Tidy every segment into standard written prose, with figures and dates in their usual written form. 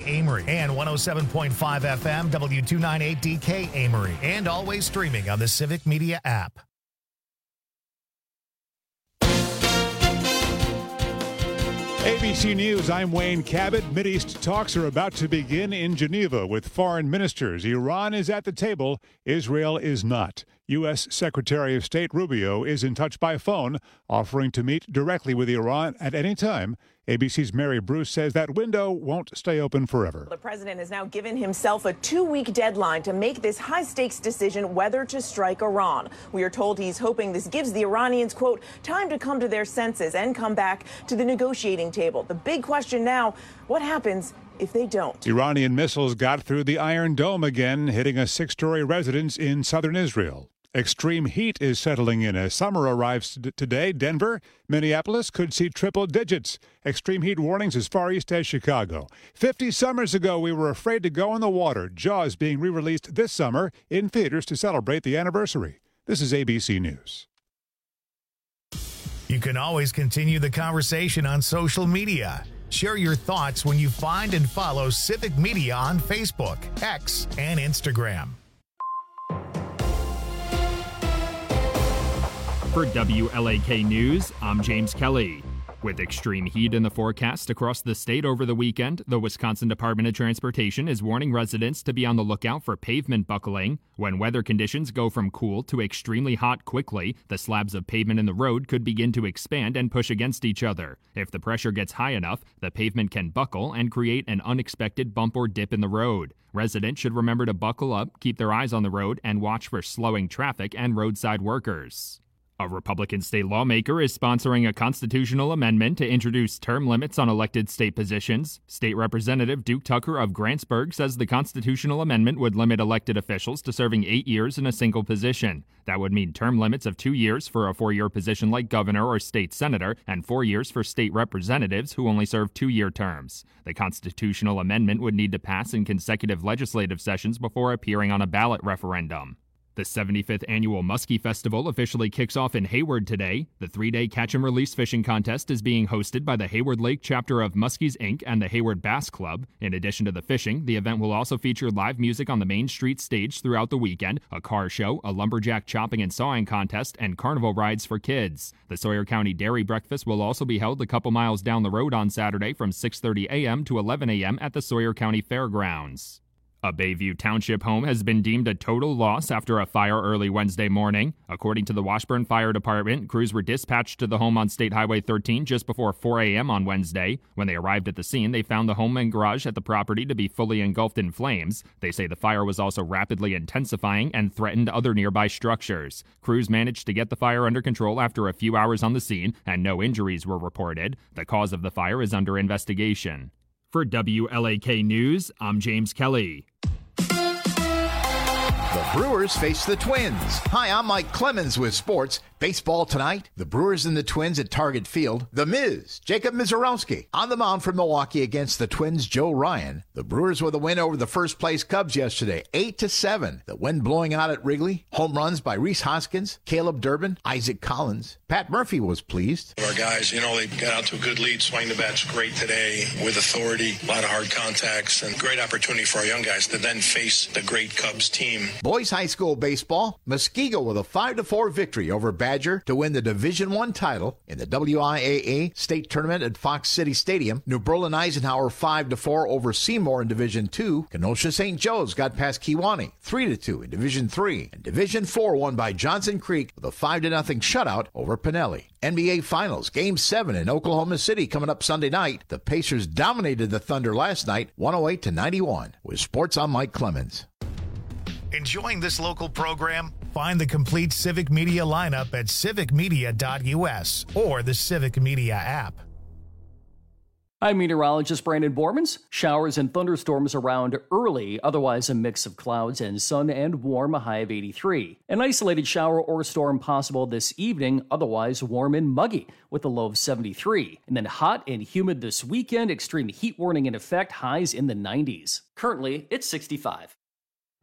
Amory, and 107.5 FM W298DK Amory, and always streaming on the Civic Media app. ABC News, I'm Wayne Cabot. Mideast talks are about to begin in Geneva with foreign ministers. Iran is at the table. Israel is not. U.S. Secretary of State Rubio is in touch by phone, offering to meet directly with Iran at any time. ABC's Mary Bruce says that window won't stay open forever. The president has now given himself a 2-week deadline to make this high-stakes decision whether to strike Iran. We are told he's hoping this gives the Iranians, quote, time to come to their senses and come back to the negotiating table. The big question now, what happens if they don't? Iranian missiles got through the Iron Dome again, hitting a 6-story residence in southern Israel. Extreme heat is settling in as summer arrives today. Denver, Minneapolis could see triple digits. Extreme heat warnings as far east as Chicago. 50 summers ago, we were afraid to go in the water. Jaws being re-released this summer in theaters to celebrate the anniversary. This is ABC News. You can always continue the conversation on social media. Share your thoughts when you find and follow Civic Media on Facebook, X, and Instagram. For WLAK News, I'm James Kelly. With extreme heat in the forecast across the state over the weekend, the Wisconsin Department of Transportation is warning residents to be on the lookout for pavement buckling. When weather conditions go from cool to extremely hot quickly, the slabs of pavement in the road could begin to expand and push against each other. If the pressure gets high enough, the pavement can buckle and create an unexpected bump or dip in the road. Residents should remember to buckle up, keep their eyes on the road, and watch for slowing traffic and roadside workers. A Republican state lawmaker is sponsoring a constitutional amendment to introduce term limits on elected state positions. State Representative Duke Tucker of Grantsburg says the constitutional amendment would limit elected officials to serving 8 years in a single position. That would mean term limits of 2 years for a 4-year position like governor or state senator, and 4 years for state representatives who only serve 2-year terms. The constitutional amendment would need to pass in consecutive legislative sessions before appearing on a ballot referendum. The 75th Annual Muskie Festival officially kicks off in Hayward today. The 3-day catch-and-release fishing contest is being hosted by the Hayward Lake chapter of Muskies, Inc. and the Hayward Bass Club. In addition to the fishing, the event will also feature live music on the Main Street stage throughout the weekend, a car show, a lumberjack chopping and sawing contest, and carnival rides for kids. The Sawyer County Dairy Breakfast will also be held a couple miles down the road on Saturday from 6:30 a.m. to 11 a.m. at the Sawyer County Fairgrounds. A Bayview Township home has been deemed a total loss after a fire early Wednesday morning. According to the Washburn Fire Department, crews were dispatched to the home on State Highway 13 just before 4 a.m. on Wednesday. When they arrived at the scene, they found the home and garage at the property to be fully engulfed in flames. They say the fire was also rapidly intensifying and threatened other nearby structures. Crews managed to get the fire under control after a few hours on the scene, and no injuries were reported. The cause of the fire is under investigation. For WLAK News, I'm James Kelly. The Brewers face the Twins. Hi, I'm Mike Clemens with sports. Baseball tonight, the Brewers and the Twins at Target Field. The Miz, Jacob Mizorowski, on the mound for Milwaukee against the Twins' Joe Ryan. The Brewers with a win over the first-place Cubs yesterday, 8-7. The wind blowing out at Wrigley. Home runs by Rhys Hoskins, Caleb Durbin, Isaac Collins. Pat Murphy was pleased. Our guys, they got out to a good lead. Swing the bat's great today with authority, a lot of hard contacts, and great opportunity for our young guys to then face the great Cubs team. Boys high school baseball, Muskego with a 5-4 victory over Badger to win the Division I title in the WIAA state tournament at Fox City Stadium. New Berlin Eisenhower 5-4 over Seymour in Division II. Kenosha St. Joe's got past Kewanee 3-2 in Division III. And Division IV won by Johnson Creek with a 5-0 shutout over Pinelli. NBA Finals Game 7 in Oklahoma City coming up Sunday night. The Pacers dominated the Thunder last night 108-91. With sports, I'm Mike Clemens. Enjoying this local program? Find the complete Civic Media lineup at civicmedia.us or the Civic Media app. I'm meteorologist Brandon Bormans. Showers and thunderstorms around early, otherwise a mix of clouds and sun and warm, a high of 83. An isolated shower or storm possible this evening, otherwise warm and muggy with a low of 73. And then hot and humid this weekend, extreme heat warning in effect, highs in the 90s. Currently, it's 65.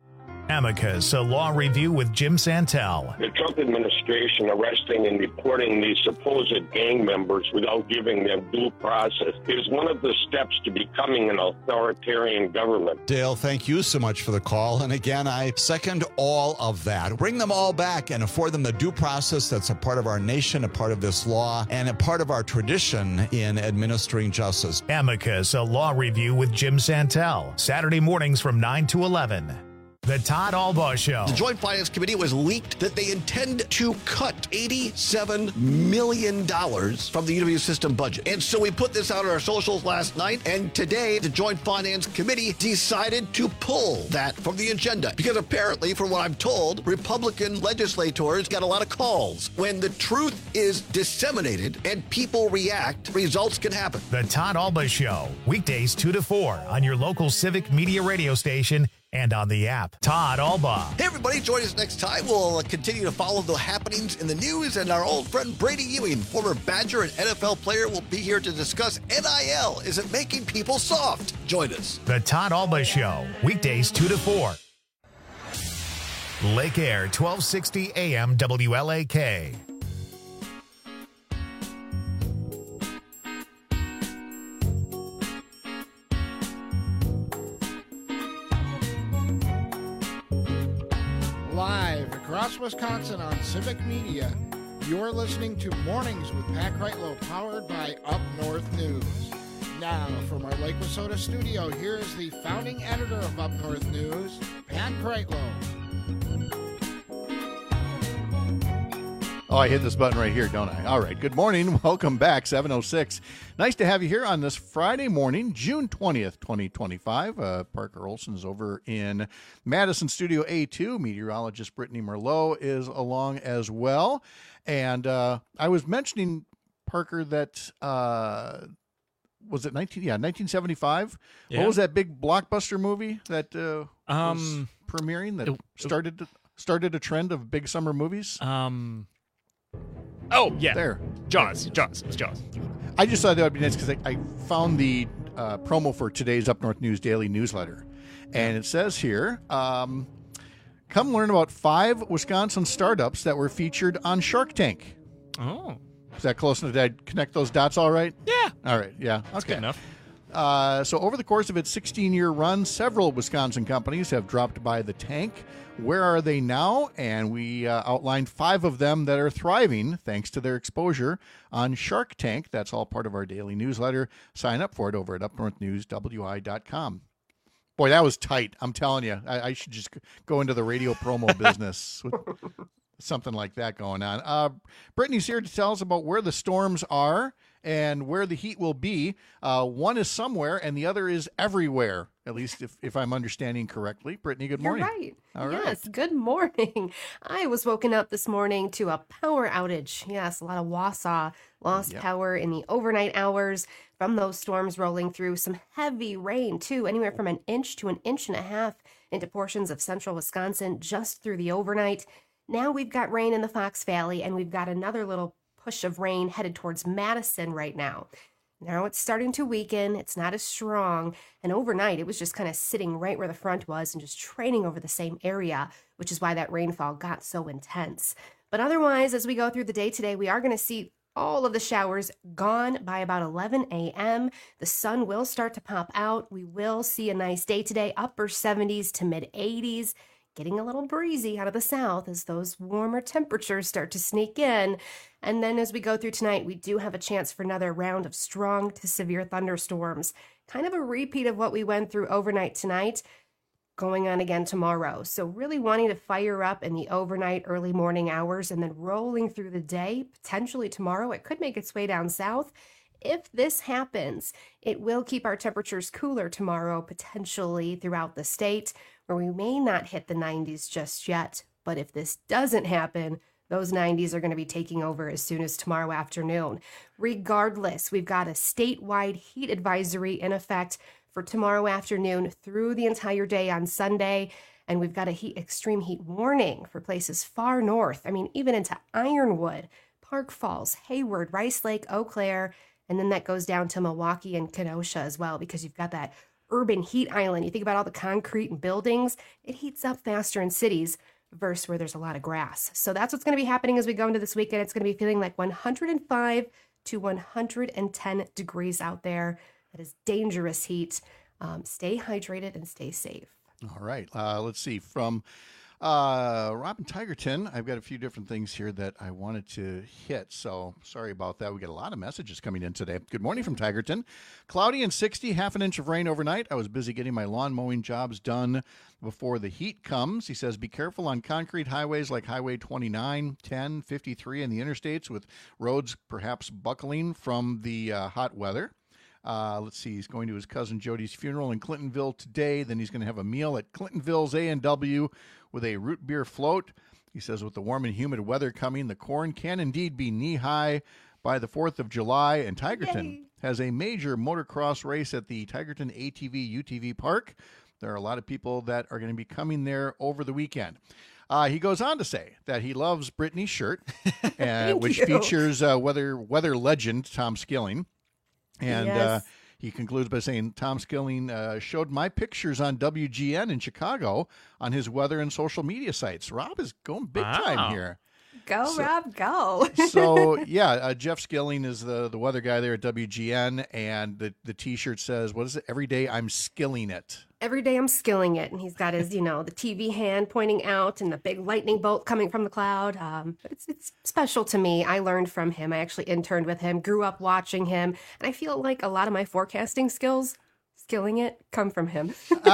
Amicus, a law review with Jim Santel. The Trump administration arresting and deporting these supposed gang members without giving them due process is one of the steps to becoming an authoritarian government. Dale, thank you so much for the call. And again, I second all of that. Bring them all back and afford them the due process that's a part of our nation, a part of this law, and a part of our tradition in administering justice. Amicus, a law review with Jim Santel. Saturday mornings from 9 to 11. The Todd Albaugh Show. The Joint Finance Committee was leaked that they intend to cut $87 million from the UW system budget. And so we put this out on our socials last night, and today the Joint Finance Committee decided to pull that from the agenda. Because apparently, from what I'm told, Republican legislators got a lot of calls. When the truth is disseminated and people react, results can happen. The Todd Albaugh Show, weekdays 2 to 4 on your local Civic Media radio station and on the app. Todd Albaugh. Hey, everybody, join us next time. We'll continue to follow the happenings in the news, and our old friend Brady Ewing, former Badger and NFL player, will be here to discuss NIL. Is it making people soft? Join us. The Todd Albaugh Show, weekdays 2 to 4. Lake Air, 1260 AM WLAK. Live across Wisconsin on Civic Media, you're listening to Mornings with Pat Kreitlow, powered by Up North News. Now, from our Lake Wissota studio, here is the founding editor of Up North News, Pat Kreitlow. Oh, I hit this button right here, don't I? All right. Good morning. Welcome back, 7:06. Nice to have you here on this Friday morning, June 20th, 2025. Parker Olson's over in Madison Studio A2. Meteorologist Brittany Merlot is along as well. And I was mentioning, Parker, that was it 1975? Yeah. What was that big blockbuster movie that was premiering that started a trend of big summer movies? Oh, yeah. There. Jaws. It was Jaws. I just thought that would be nice because I found the promo for today's Up North News Daily newsletter. And it says here, come learn about 5 Wisconsin startups that were featured on Shark Tank. Oh. Is that close enough? Did I connect those dots all right? Yeah. All right. Yeah. That's good enough. So over the course of its 16-year run, several Wisconsin companies have dropped by the tank. Where are they now? And we outlined 5 of them that are thriving thanks to their exposure on Shark Tank. That's all part of our daily newsletter. Sign up for it over at upnorthnewswi.com. Boy, that was tight. I'm telling you, I should just go into the radio promo business with something like that going on. Brittany's here to tell us about where the storms are and where the heat will be. One is somewhere and the other is everywhere, at least if I'm understanding correctly. Brittany, good morning. You're right. All yes, right. Good morning. I was woken up this morning to a power outage. Yes, a lot of Wausau lost power in the overnight hours from those storms rolling through. Some heavy rain, too, anywhere from an inch to an inch and a half into portions of central Wisconsin just through the overnight. Now we've got rain in the Fox Valley, and we've got another little push of rain headed towards Madison right now. Now it's starting to weaken. It's not as strong. And overnight, it was just kind of sitting right where the front was and just training over the same area, which is why that rainfall got so intense. But otherwise, as we go through the day today, we are going to see all of the showers gone by about 11 a.m. The sun will start to pop out. We will see a nice day today, upper 70s to mid 80s. Getting a little breezy out of the south as those warmer temperatures start to sneak in. And then as we go through tonight, we do have a chance for another round of strong to severe thunderstorms. Kind of a repeat of what we went through overnight tonight, going on again tomorrow. So really wanting to fire up in the overnight, early morning hours, and then rolling through the day, potentially tomorrow. It could make its way down south. If this happens, it will keep our temperatures cooler tomorrow, potentially throughout the state, where we may not hit the 90s just yet. But if this doesn't happen, those 90s are going to be taking over as soon as tomorrow afternoon. Regardless, we've got a statewide heat advisory in effect for tomorrow afternoon through the entire day on Sunday. And we've got a extreme heat warning for places far north. I mean, even into Ironwood, Park Falls, Hayward, Rice Lake, Eau Claire, and then that goes down to Milwaukee and Kenosha as well, because you've got that urban heat island. You think about all the concrete and buildings, it heats up faster in cities versus where there's a lot of grass. So that's what's going to be happening as we go into this weekend. It's going to be feeling like 105 to 110 degrees out there. That is dangerous heat. Stay hydrated and stay safe. All right. Let's see. From Robin Tigerton, I've got a few different things here that I wanted to hit. So sorry about that. We got a lot of messages coming in today. Good morning from Tigerton. Cloudy and 60, half an inch of rain overnight. I was busy getting my lawn mowing jobs done before the heat comes. He says, be careful on concrete highways like Highway 29, 10, 53, and the interstates with roads perhaps buckling from the hot weather. Let's see, he's going to his cousin Jody's funeral in Clintonville today. Then he's going to have a meal at Clintonville's A&W with a root beer float. He says with the warm and humid weather coming, the corn can indeed be knee-high by the 4th of July. And Tigerton has a major motocross race at the Tigerton ATV UTV Park. There are a lot of people that are going to be coming there over the weekend. He goes on to say that he loves Brittany's shirt, which features weather legend Tom Skilling. And he concludes by saying, Tom Skilling showed my pictures on WGN in Chicago on his weather and social media sites. Rob is going big time here. Go, Rob, go. So, Jeff Skilling is the weather guy there at WGN, and the T-shirt says, what is it? Every day I'm skilling it. Every day I'm skilling it. And he's got his, the TV hand pointing out and the big lightning bolt coming from the cloud. But it's special to me. I learned from him. I actually interned with him, grew up watching him. And I feel like a lot of my forecasting skills, skilling it, come from him.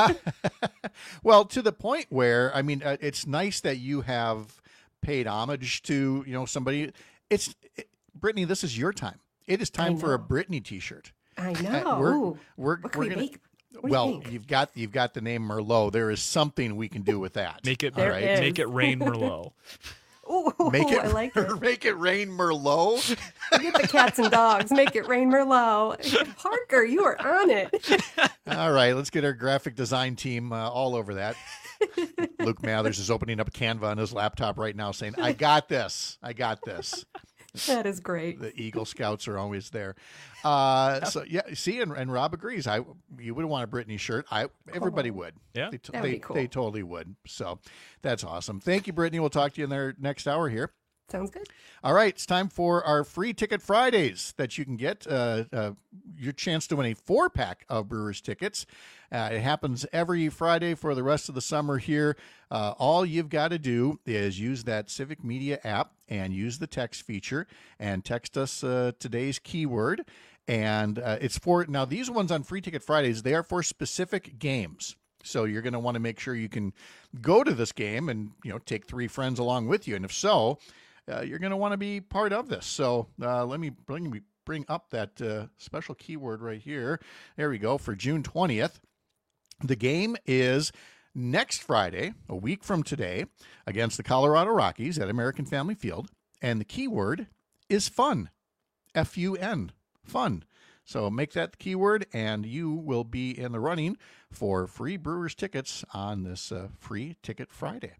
Well, to the point where, it's nice that you have paid homage to, somebody. Brittany, this is your time. It is time for a Brittany T-shirt. I know. We're going to... Well, you've got the name Merlot. There is something we can do with that. Make it make it rain Merlot. Ooh, I like it. Make it rain Merlot. Get the cats and dogs. Make it rain Merlot. Parker, you are on it. All right, let's get our graphic design team all over that. Luke Mathers is opening up Canva on his laptop right now, saying, "I got this. I got this." That is great. The Eagle Scouts are always there. See, and Rob agrees. You would want a Brittany shirt. Everybody would. Yeah, that'd be cool. They totally would. So that's awesome. Thank you, Brittany. We'll talk to you in their next hour here. Sounds good. All right, it's time for our free ticket Fridays that you can get your chance to win a 4-pack of Brewers tickets. It happens every Friday for the rest of the summer here. All you've got to do is use that Civic Media app and use the text feature and text us today's keyword. And it's for, now these ones on Free Ticket Fridays, they are for specific games. So you're going to want to make sure you can go to this game and, take 3 friends along with you. And if so, you're going to want to be part of this. So let me bring up that special keyword right here. There we go. For June 20th, the game is next Friday, a week from today, against the Colorado Rockies at American Family Field. And the keyword is fun. F-U-N. Fun. So make that the keyword, and you will be in the running for free Brewers tickets on this Free Ticket Friday.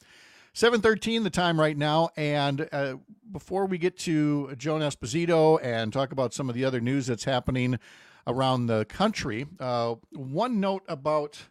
7:13 the time right now, and before we get to Joan Esposito and talk about some of the other news that's happening around the country, one note about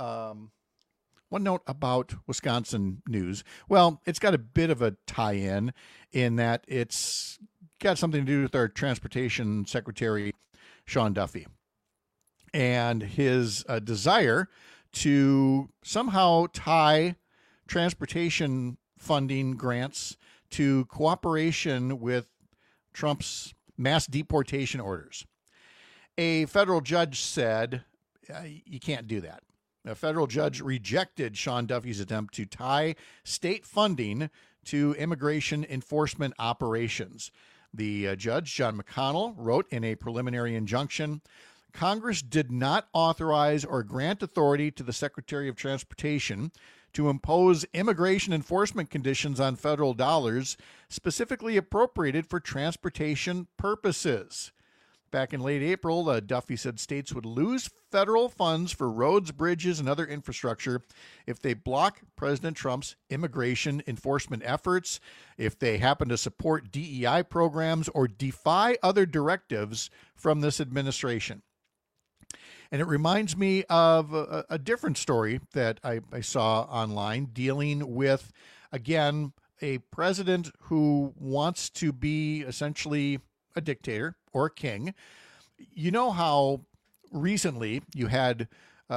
Wisconsin news. Well, it's got a bit of a tie-in that it's got something to do with our Transportation Secretary, Sean Duffy, and his desire to somehow tie transportation funding grants to cooperation with Trump's mass deportation orders. A federal judge said, you can't do that. A federal judge rejected Sean Duffy's attempt to tie state funding to immigration enforcement operations. The judge, John McConnell, wrote in a preliminary injunction, Congress did not authorize or grant authority to the Secretary of Transportation to impose immigration enforcement conditions on federal dollars specifically appropriated for transportation purposes. Back in late April, Duffy said states would lose federal funds for roads, bridges, and other infrastructure if they block President Trump's immigration enforcement efforts, if they happen to support DEI programs, or defy other directives from this administration. And it reminds me of a different story that I saw online dealing with, again, a president who wants to be essentially a dictator or a king. You know how recently you had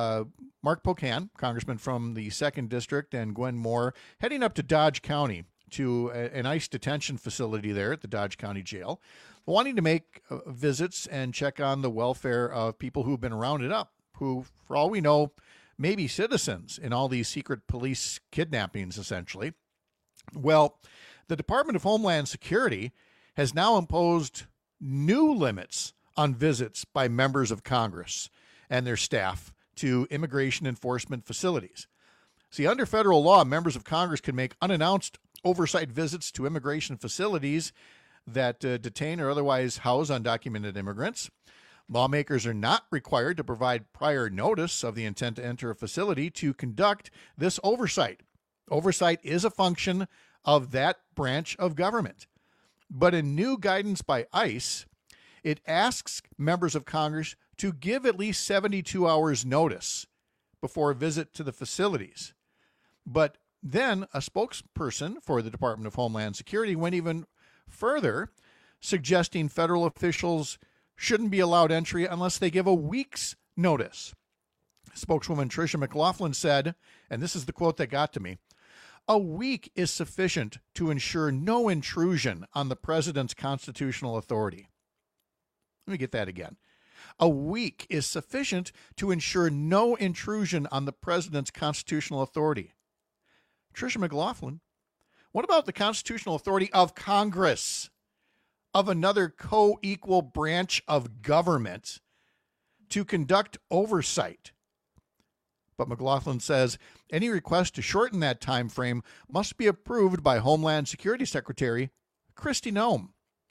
Mark Pocan, congressman from the 2nd District, and Gwen Moore heading up to Dodge County to an ICE detention facility there at the Dodge County Jail, wanting to make visits and check on the welfare of people who've been rounded up, who, for all we know, may be citizens in all these secret police kidnappings, essentially. Well, the Department of Homeland Security has now imposed new limits on visits by members of Congress and their staff to immigration enforcement facilities. See, under federal law, members of Congress can make unannounced oversight visits to immigration facilities that detain or otherwise house undocumented immigrants. Lawmakers are not required to provide prior notice of the intent to enter a facility to conduct this oversight. Oversight is a function of that branch of government. But in new guidance by ICE, it asks members of Congress to give at least 72 hours notice before a visit to the facilities. But then a spokesperson for the Department of Homeland Security went even further, suggesting federal officials shouldn't be allowed entry unless they give a week's notice. Spokeswoman Tricia McLaughlin said, and this is the quote that got to me, "A week is sufficient to ensure no intrusion on the president's constitutional authority." Let me get that again. A week is sufficient to ensure no intrusion on the president's constitutional authority. Tricia McLaughlin, what about the constitutional authority of Congress, of another co-equal branch of government, to conduct oversight? But McLaughlin says any request to shorten that time frame must be approved by Homeland Security Secretary Kristi Noem.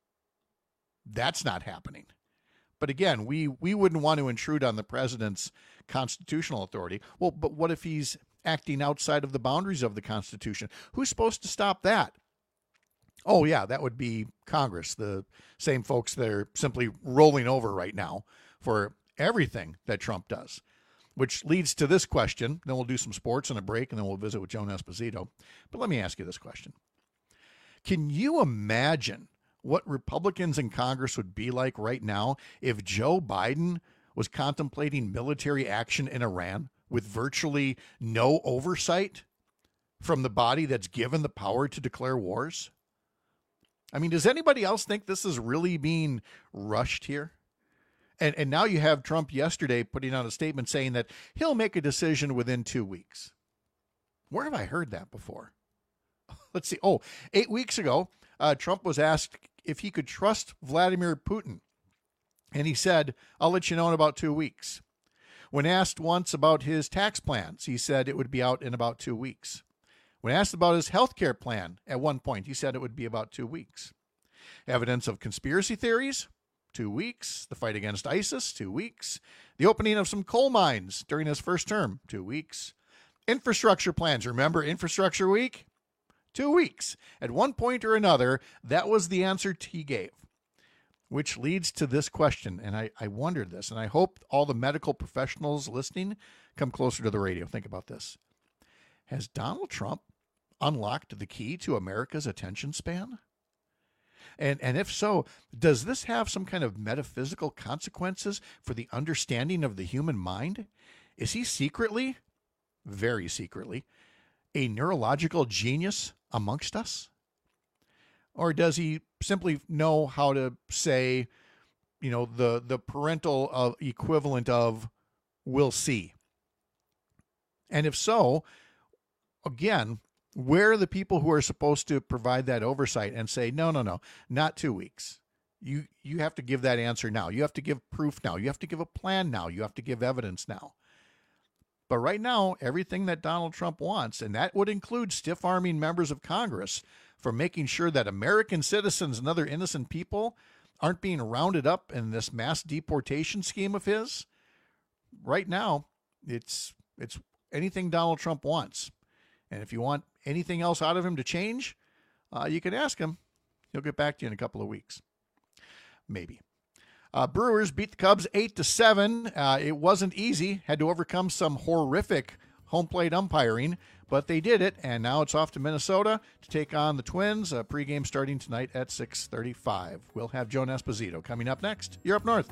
That's not happening. But again, we wouldn't want to intrude on the president's constitutional authority. Well, but what if he's acting outside of the boundaries of the Constitution? Who's supposed to stop that? Oh, yeah, that would be Congress, the same folks that are simply rolling over right now for everything that Trump does. Which leads to this question. Then we'll do some sports and a break, and then we'll visit with Joan Esposito. But let me ask you this question. Can you imagine what Republicans in Congress would be like right now if Joe Biden was contemplating military action in Iran with virtually no oversight from the body that's given the power to declare wars? I mean, does anybody else think this is really being rushed here? And now you have Trump yesterday putting out a statement saying that he'll make a decision within 2 weeks. Where have I heard that before? Let's see. 8 weeks ago, Trump was asked if he could trust Vladimir Putin. And he said, "I'll let you know in about 2 weeks." When asked once about his tax plans, he said it would be out in about 2 weeks. When asked about his health care plan, at one point, he said it would be about 2 weeks. Evidence of conspiracy theories? 2 weeks. The fight against ISIS? 2 weeks. The opening of some coal mines during his first term? 2 weeks. Infrastructure plans. Remember Infrastructure Week? 2 weeks. At one point or another, that was the answer he gave. Which leads to this question, and I wondered this, and I hope all the medical professionals listening come closer to the radio. Think about this. Has Donald Trump unlocked the key to America's attention span? And if so, does this have some kind of metaphysical consequences for the understanding of the human mind? Is he secretly, very secretly, a neurological genius amongst us? Or does he simply know how to say, the parental equivalent of "we'll see"? And if so, again, where are the people who are supposed to provide that oversight and say, no, not 2 weeks. You have to give that answer now. You have to give proof now. You have to give a plan now. You have to give evidence now. But right now, everything that Donald Trump wants, and that would include stiff-arming members of Congress for making sure that American citizens and other innocent people aren't being rounded up in this mass deportation scheme of his, right now, it's anything Donald Trump wants. And if you want anything else out of him to change, you can ask him. He'll get back to you in a couple of weeks. Maybe. Brewers beat the Cubs 8-7. It wasn't easy. Had to overcome some horrific home plate umpiring, but they did it, and now it's off to Minnesota to take on the Twins. Pregame starting tonight at 6:35. We'll have Joan Esposito coming up next. You're Up North.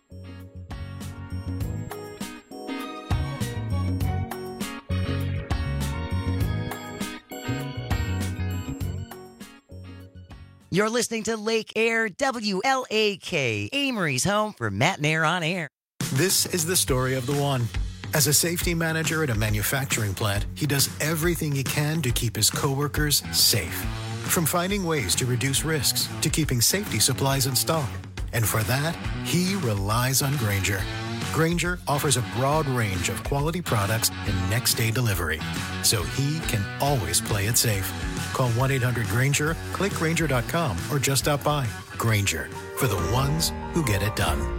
You're listening to Lake Air WLAK, Amory's home for Matt and Air on Air. This is the story of the one. As a safety manager at a manufacturing plant, he does everything he can to keep his coworkers safe. From finding ways to reduce risks to keeping safety supplies in stock. And for that, he relies on Grainger. Grainger offers a broad range of quality products and next-day delivery, so he can always play it safe. Call 1-800-GRAINGER, click Grainger.com, or just stop by. Grainger, for the ones who get it done.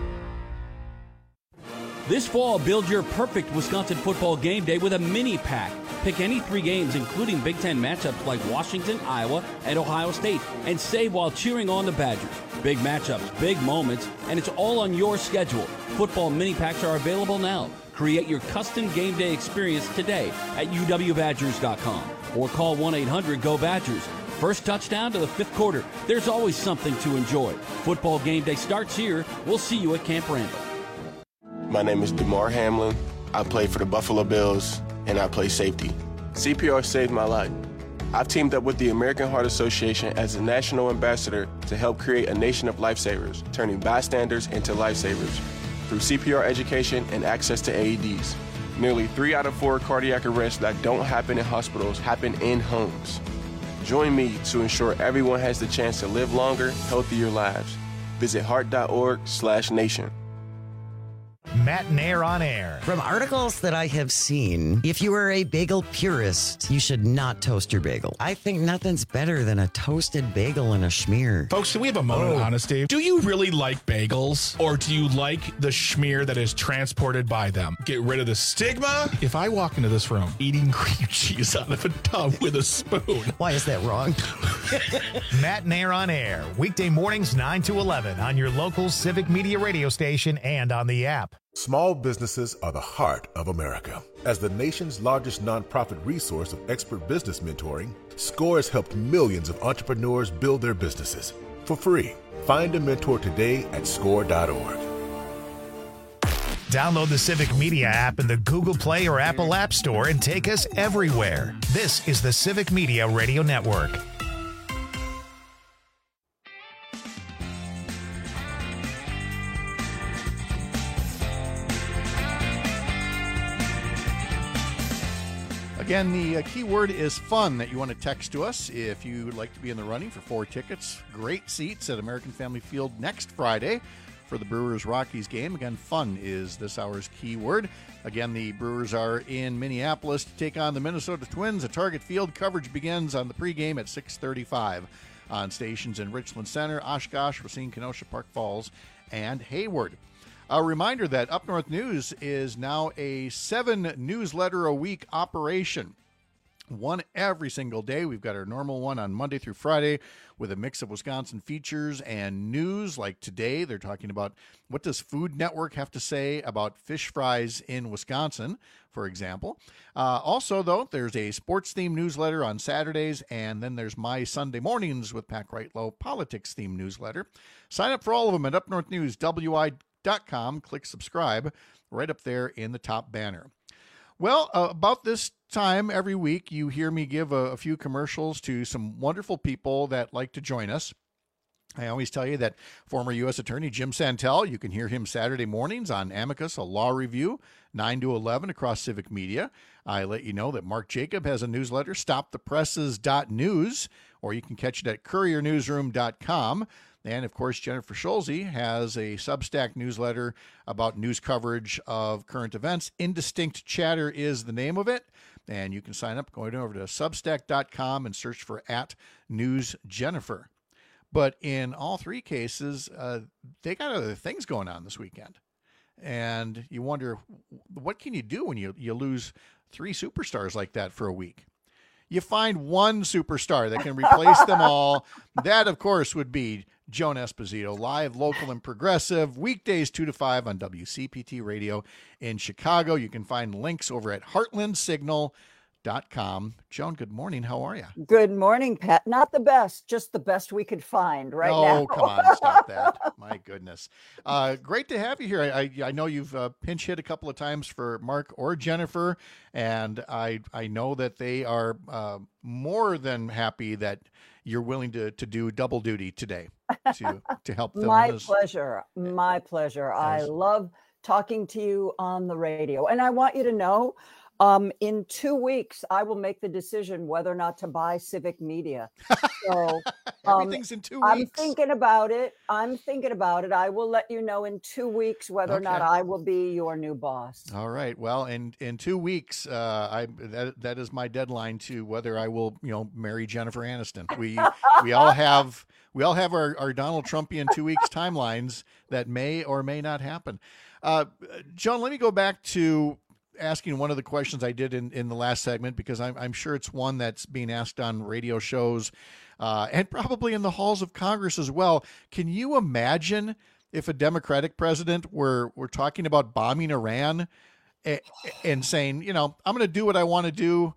This fall, build your perfect Wisconsin football game day with a mini pack. Pick any 3 games, including Big Ten matchups like Washington, Iowa, and Ohio State, and save while cheering on the Badgers. Big matchups, big moments, and it's all on your schedule. Football mini packs are available now. Create your custom game day experience today at uwbadgers.com or call 1-800-GO-BADGERS. First touchdown to the 5th quarter. There's always something to enjoy. Football game day starts here. We'll see you at Camp Randall. My name is DeMar Hamlin. I play for the Buffalo Bills, and I play safety. CPR saved my life. I've teamed up with the American Heart Association as a national ambassador to help create a nation of lifesavers, turning bystanders into lifesavers through CPR education and access to AEDs. Nearly 3 out of 4 cardiac arrests that don't happen in hospitals happen in homes. Join me to ensure everyone has the chance to live longer, healthier lives. Visit heart.org/nation. Matt and Air on Air. From articles that I have seen, if you are a bagel purist, you should not toast your bagel. I think nothing's better than a toasted bagel and a schmear. Folks, can we have a moment of honesty? Do you really like bagels, or do you like the schmear that is transported by them? Get rid of the stigma. If I walk into this room eating cream cheese out of a tub with a spoon. Why is that wrong? Matt and Air on Air. Weekday mornings 9 to 11 on your local Civic Media radio station and on the app. Small businesses are the heart of America. As the nation's largest nonprofit resource of expert business mentoring, SCORE has helped millions of entrepreneurs build their businesses for free. Find a mentor today at score.org. Download the Civic Media app in the Google Play or Apple App Store and take us everywhere. This is the Civic Media Radio Network. Again, the key word is fun that you want to text to us if you'd like to be in the running for 4 tickets. Great seats at American Family Field next Friday for the Brewers-Rockies game. Again, fun is this hour's key word. Again, the Brewers are in Minneapolis to take on the Minnesota Twins at Target Field. Coverage begins on the pregame at 6:35 on stations in Richland Center, Oshkosh, Racine, Kenosha, Park Falls, and Hayward. A reminder that Up North News is now a 7 newsletter a week operation. One every single day. We've got our normal one on Monday through Friday with a mix of Wisconsin features and news. Like today, they're talking about what does Food Network have to say about fish fries in Wisconsin, for example. Also, though, there's a sports-themed newsletter on Saturdays, and then there's My Sunday Mornings with Pat Kreitlow politics-themed newsletter. Sign up for all of them at upnorthnews.wi.com. Click subscribe right up there in the top banner. Well, about this time every week, you hear me give a few commercials to some wonderful people that like to join us. I always tell you that former U.S. Attorney Jim Santel, you can hear him Saturday mornings on Amicus, a law review, 9 to 11 across Civic Media. I let you know that Mark Jacob has a newsletter, stopthepresses.news, or you can catch it at couriernewsroom.com. And, of course, Jennifer Schulze has a Substack newsletter about news coverage of current events. Indistinct Chatter is the name of it. And you can sign up going over to substack.com and search for @NewsJennifer. But in all 3 cases, they got other things going on this weekend. And you wonder, what can you do when you lose 3 superstars like that for a week? you find one superstar that can replace them all. That, of course, would be Joan Esposito, live, local, and progressive, weekdays 2 to 5 on WCPT Radio in Chicago. You can find links over at heartlandsignal.com. Joan, good morning. How are you? Good morning, Pat. Not the best, just the best we could find right now. Oh, come on. Stop that. My goodness. Great to have you here. I know you've pinch hit a couple of times for Mark or Jennifer, and I know that they are more than happy that you're willing to do double duty today to help them. My pleasure. My pleasure. I love talking to you on the radio. And I want you to know, in 2 weeks, I will make the decision whether or not to buy Civic Media. So everything's in 2 weeks. I'm thinking about it. I will let you know in 2 weeks whether or not I will be your new boss. All right. Well, in 2 weeks, that is my deadline to whether I will, marry Jennifer Aniston. We all have our Donald Trumpian 2 weeks timelines that may or may not happen. Joan, let me go back to asking one of the questions I did in the last segment, because I'm sure it's one that's being asked on radio shows and probably in the halls of Congress as well. Can you imagine if a Democratic president were talking about bombing Iran and saying, I'm going to do what I want to do?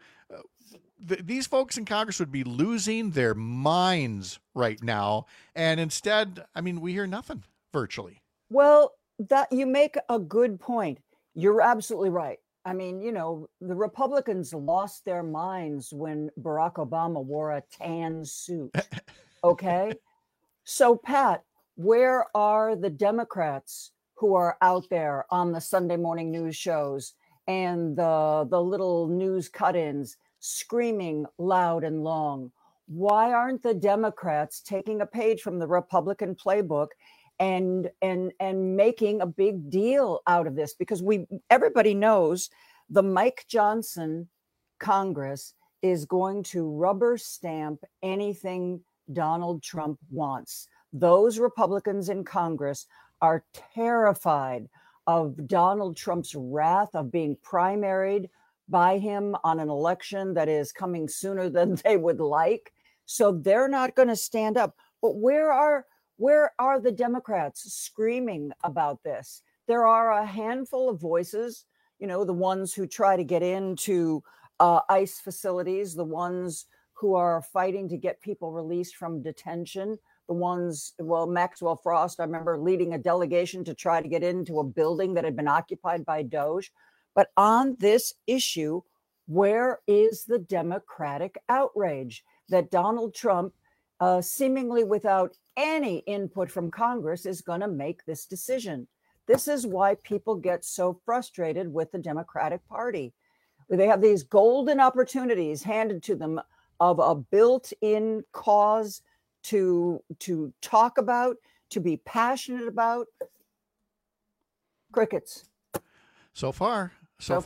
These folks in Congress would be losing their minds right now. And instead, we hear nothing virtually. Well, that you make a good point. You're absolutely right. The Republicans lost their minds when Barack Obama wore a tan suit. Okay? So, Pat, where are the Democrats who are out there on the Sunday morning news shows and the little news cut-ins screaming loud and long? Why aren't the Democrats taking a page from the Republican playbook and making a big deal out of this? Because everybody knows the Mike Johnson Congress is going to rubber stamp anything Donald Trump wants. Those Republicans in Congress are terrified of Donald Trump's wrath, of being primaried by him on an election that is coming sooner than they would like. So they're not going to stand up. But where are the Democrats screaming about this? There are a handful of voices, the ones who try to get into ICE facilities, the ones who are fighting to get people released from detention, the ones, Maxwell Frost, I remember leading a delegation to try to get into a building that had been occupied by Doge. But on this issue, where is the Democratic outrage that Donald Trump, seemingly without any input from Congress, is going to make this decision? This is why people get so frustrated with the Democratic Party. They have these golden opportunities handed to them of a built-in cause to talk about, to be passionate about. Crickets. So far. To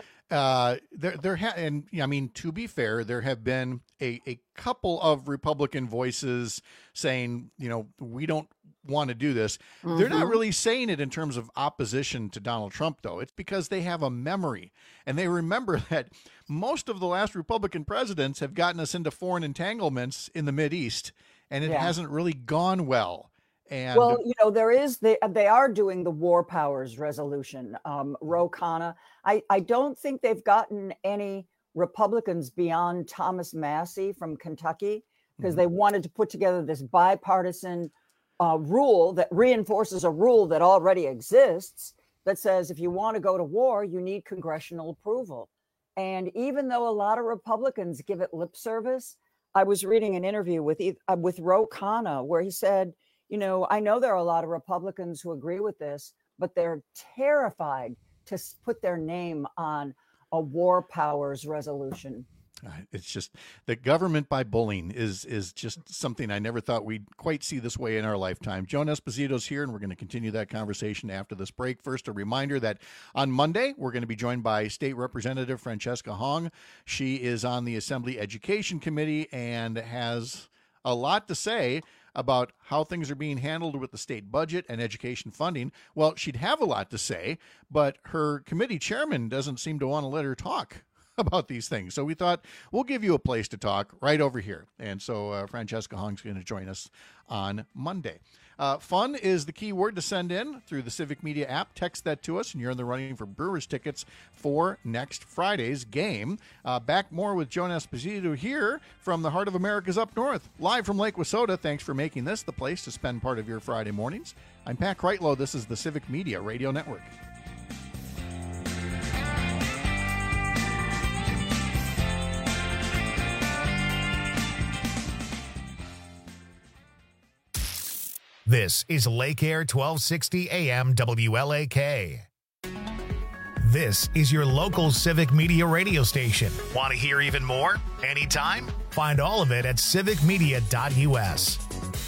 be fair, there have been a couple of Republican voices saying, we don't want to do this. Mm-hmm. They're not really saying it in terms of opposition to Donald Trump, though. It's because they have a memory, and they remember that most of the last Republican presidents have gotten us into foreign entanglements in the Mideast, and it hasn't really gone well. And they are doing the war powers resolution. Ro Khanna, I don't think they've gotten any Republicans beyond Thomas Massie from Kentucky, because they wanted to put together this bipartisan rule that reinforces a rule that already exists that says if you want to go to war, you need congressional approval. And even though a lot of Republicans give it lip service, I was reading an interview with Ro Khanna where he said, I know there are a lot of Republicans who agree with this, but they're terrified to put their name on a war powers resolution. It's just the government by bullying is just something I never thought we'd quite see this way in our lifetime. Joan Esposito's here, and we're going to continue that conversation after this break. First, a reminder that on Monday, we're going to be joined by State Representative Francesca Hong. She is on the Assembly Education Committee and has a lot to say about how things are being handled with the state budget and education funding. Well, she'd have a lot to say, but her committee chairman doesn't seem to want to let her talk. about these things. So we thought we'll give you a place to talk right over here. And so Francesca Hong's going to join us on Monday. Fun is the key word to send in through the Civic Media app. Text that to us, and you're in the running for Brewers tickets for next Friday's game. Back more with Joan Esposito here from the heart of America's up north, live from Lake Wissota. Thanks for making this the place to spend part of your Friday mornings. I'm Pat Kreitlow. This is the Civic Media Radio Network. This is Lake Air 1260 AM WLAK. This is your local Civic Media radio station. Want to hear even more? Anytime? Find all of it at civicmedia.us.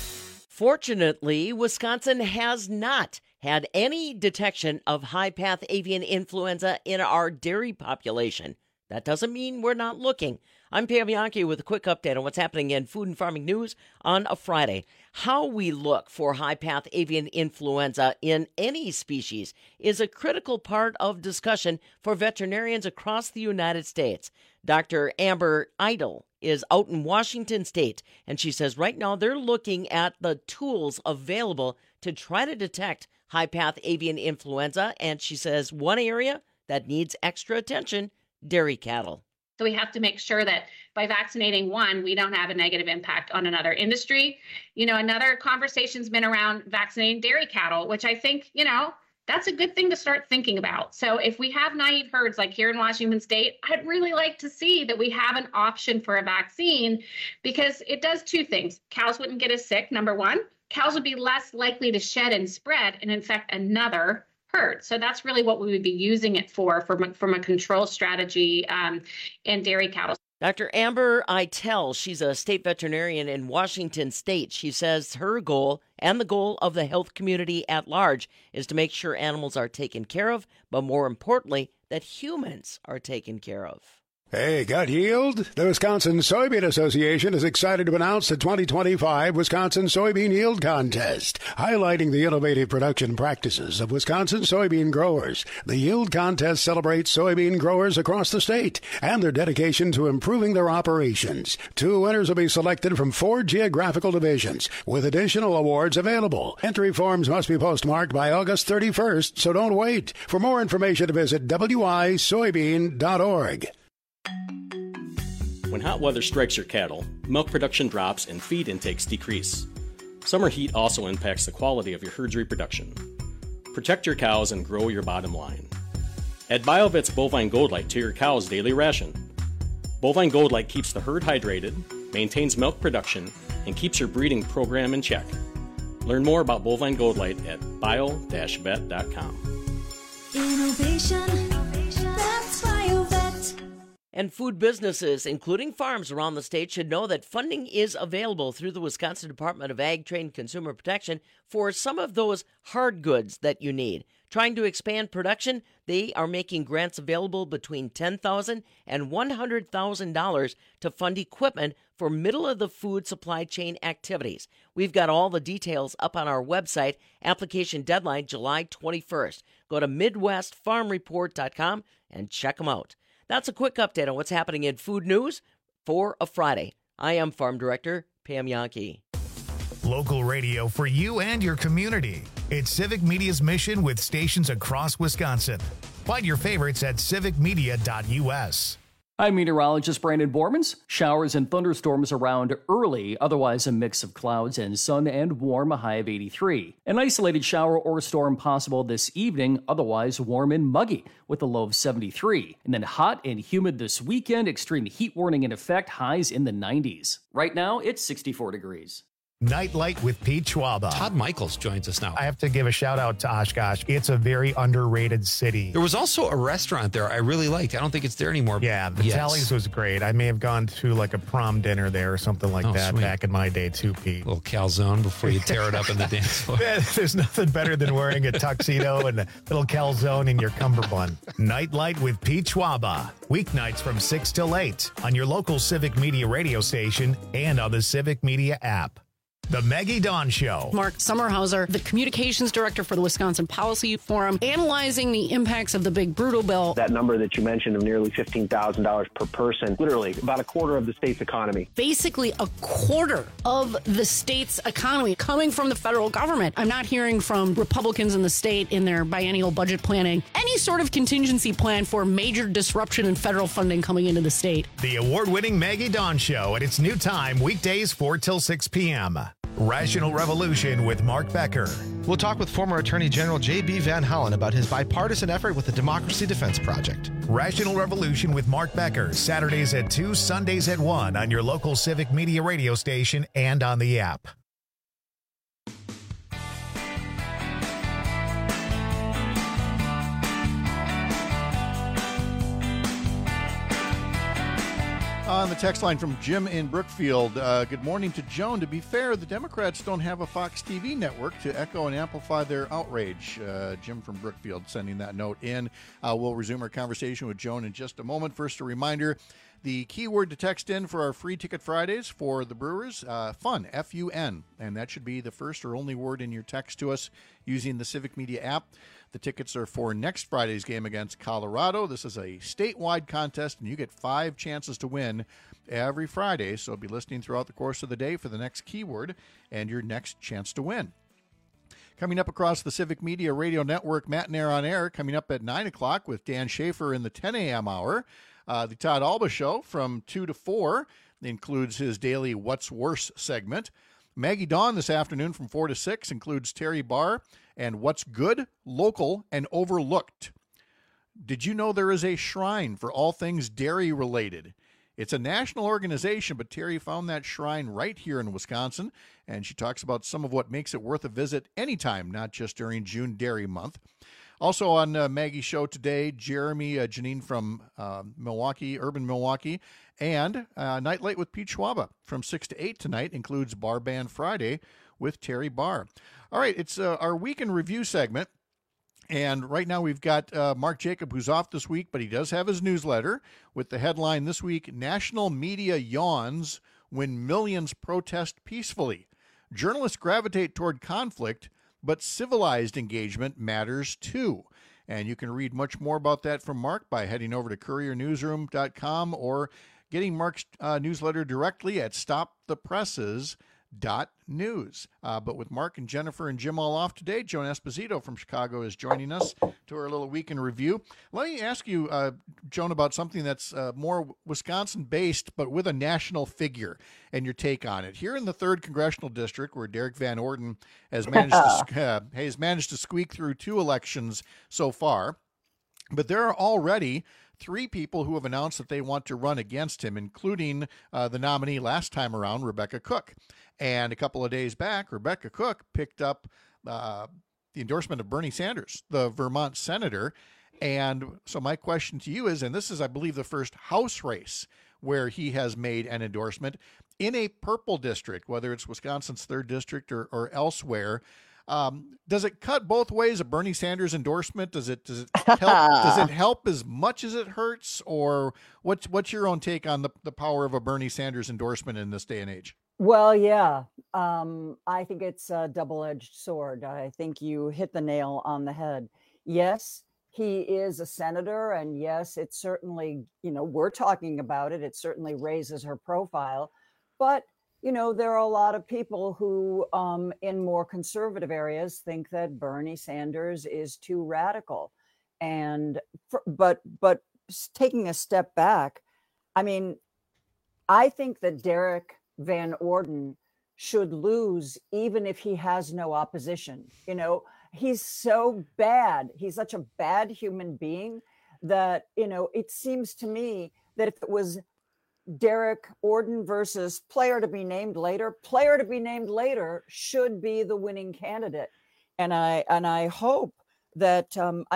Fortunately, Wisconsin has not had any detection of high-path avian influenza in our dairy population. That doesn't mean we're not looking. I'm Pam Yankee with a quick update on what's happening in food and farming news on a Friday. How we look for high-path avian influenza in any species is a critical part of discussion for veterinarians across the United States. Dr. Amber Idle is out in Washington State, and she says right now they're looking at the tools available to try to detect high-path avian influenza, and she says one area that needs extra attention, dairy cattle. So we have to make sure that by vaccinating one, we don't have a negative impact on another industry. Another conversation's been around vaccinating dairy cattle, which I think, that's a good thing to start thinking about. So if we have naive herds like here in Washington State, I'd really like to see that we have an option for a vaccine because it does two things. Cows wouldn't get as sick, number one. Cows would be less likely to shed and spread and infect another herd. So that's really what we would be using it for from a control strategy in dairy cattle. Dr. Amber Eitel, she's a state veterinarian in Washington State. She says her goal and the goal of the health community at large is to make sure animals are taken care of, but more importantly, that humans are taken care of. Hey, got yield? The Wisconsin Soybean Association is excited to announce the 2025 Wisconsin Soybean Yield Contest, highlighting the innovative production practices of Wisconsin soybean growers. The Yield Contest celebrates soybean growers across the state and their dedication to improving their operations. 2 winners will be selected from 4 geographical divisions, with additional awards available. Entry forms must be postmarked by August 31st, so don't wait. For more information, visit wisoybean.org. When hot weather strikes your cattle, milk production drops and feed intakes decrease. Summer heat also impacts the quality of your herd's reproduction. Protect your cows and grow your bottom line. Add BioVet's Bovine Gold Light to your cow's daily ration. Bovine Gold Light keeps the herd hydrated, maintains milk production, and keeps your breeding program in check. Learn more about Bovine Gold Light at bio-vet.com. Innovation, that's BioVet. And food businesses, including farms around the state, should know that funding is available through the Wisconsin Department of Ag, Trade, and Consumer Protection for some of those hard goods that you need. Trying to expand production, they are making grants available between $10,000 and $100,000 to fund equipment for middle-of-the-food supply chain activities. We've got all the details up on our website. Application deadline July 21st. Go to MidwestFarmReport.com and check them out. That's a quick update on what's happening in food news for a Friday. I am Farm Director Pam Yankee. Local radio for you and your community. It's Civic Media's mission with stations across Wisconsin. Find your favorites at civicmedia.us. I'm meteorologist Brandon Bormans. Showers and thunderstorms around early, otherwise a mix of clouds and sun and warm, a high of 83. An isolated shower or storm possible this evening, otherwise warm and muggy with a low of 73. And then hot and humid this weekend, extreme heat warning in effect, highs in the 90s. Right now, it's 64 degrees. Nightlight with Pete Schwaba. Todd Michaels joins us now. I have to give a shout out to Oshkosh. It's a very underrated city. There was also a restaurant there I really liked. I don't think it's there anymore. Yeah, the Tallies was great. I may have gone to like a prom dinner there or something like that back in my day too, Pete. A little calzone before you tear it up in the dance floor. There's nothing better than wearing a tuxedo and a little calzone in your cummerbund. Nightlight with Pete Schwaba. Weeknights from 6 till 8 on your local Civic Media radio station and on the Civic Media app. The Maggie Dawn Show. Mark Sommerhauser, the communications director for the Wisconsin Policy Forum, analyzing the impacts of the big brutal bill. That number that you mentioned of nearly $15,000 per person, literally about a quarter of the state's economy. Basically a quarter of the state's economy coming from the federal government. I'm not hearing from Republicans in the state in their biennial budget planning any sort of contingency plan for major disruption in federal funding coming into the state. The award-winning Maggie Dawn Show at its new time, weekdays 4 till 6 p.m. Rational Revolution with Mark Becker. We'll talk with former Attorney General J.B. Van Hollen about his bipartisan effort with the Democracy Defense Project. Rational Revolution with Mark Becker, Saturdays at 2, Sundays at 1 on your local Civic Media radio station and on the app. On the text line from Jim in Brookfield, good morning to Joan. To be fair, the Democrats don't have a Fox TV network to echo and amplify their outrage. Jim from Brookfield sending that note in. We'll resume our conversation with Joan in just a moment. First, a reminder, the keyword to text in for our free Ticket Fridays for the Brewers, fun, F-U-N. And that should be the first or only word in your text to us using the Civic Media app. The tickets are for next Friday's game against Colorado. This is a statewide contest, and you get 5 chances to win every Friday. So be listening throughout the course of the day for the next keyword and your next chance to win. Coming up across the Civic Media Radio Network, Matt and Air on Air, coming up at 9 o'clock with Dan Schaefer in the 10 a.m. hour. The Todd Alba Show from 2 to 4 includes his daily What's Worse segment. Maggie Dawn this afternoon from 4 to 6 includes Terry Barr and What's Good, Local, and Overlooked. Did you know there is a shrine for all things dairy related? It's a national organization, but Terry found that shrine right here in Wisconsin, and she talks about some of what makes it worth a visit anytime, not just during June Dairy Month. Also on Maggie's show today, Jeremy Janine from Milwaukee, Urban Milwaukee, and Night Light with Pete Schwaba from 6 to 8 tonight includes Bar Band Friday with Terry Barr. All right, it's our Week in Review segment. And right now we've got Mark Jacob, who's off this week, but he does have his newsletter with the headline this week, National Media Yawns When Millions Protest Peacefully. Journalists gravitate toward conflict, but civilized engagement matters too. And you can read much more about that from Mark by heading over to couriernewsroom.com or getting Mark's newsletter directly at stopthepresses.news. But with Mark and Jennifer and Jim all off today, Joan Esposito from Chicago is joining us to our little Week in Review. Let me ask you, Joan, about something that's more Wisconsin-based, but with a national figure, and your take on it. Here in the 3rd Congressional District, where Derek Van Orden has managed to squeak through 2 elections so far, but there are already 3 people who have announced that they want to run against him, including the nominee last time around, Rebecca Cook. And a couple of days back, Rebecca Cook picked up the endorsement of Bernie Sanders, the Vermont senator. And so my question to you is, and this is, I believe, the first House race where he has made an endorsement in a purple district, whether it's Wisconsin's 3rd district or elsewhere. Does it cut both ways? A Bernie Sanders endorsement? Does it help? Does it help as much as it hurts? Or what's your own take on the power of a Bernie Sanders endorsement in this day and age? Well, yeah, I think it's a double-edged sword. I think you hit the nail on the head. Yes, he is a senator, and yes, it certainly, we're talking about it. It certainly raises her profile, but there are a lot of people who in more conservative areas think that Bernie Sanders is too radical. And but taking a step back, I mean, I think that Derek Van Orden should lose even if he has no opposition. He's so bad. He's such a bad human being that, it seems to me that if it was Derek Orden versus player to be named later should be the winning candidate. And I hope that,